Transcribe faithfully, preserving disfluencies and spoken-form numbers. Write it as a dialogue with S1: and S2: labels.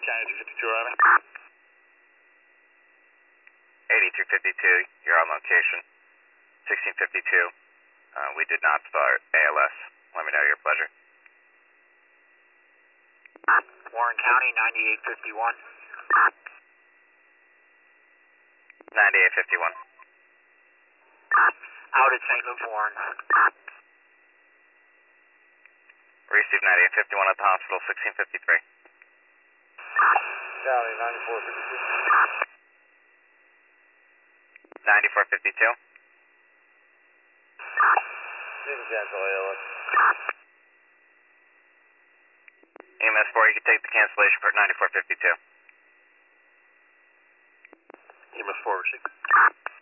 S1: County two fifty-two arriving.
S2: eighty-two fifty-two, you're on location. sixteen fifty-two, uh, we did not start A L S. Let me know your pleasure.
S3: Warren County, ninety-eight fifty-one.
S2: ninety-eight fifty-one.
S3: Out at Saint Luke, Warren.
S2: Receive ninety-eight fifty-one at the hospital, sixteen fifty-three.
S1: County ninety-four fifty-two.
S2: ninety-four fifty-two.
S1: Didn't cancel A L S.
S2: E M S four, you can take the cancellation for ninety-four fifty-two.
S1: E M S four received.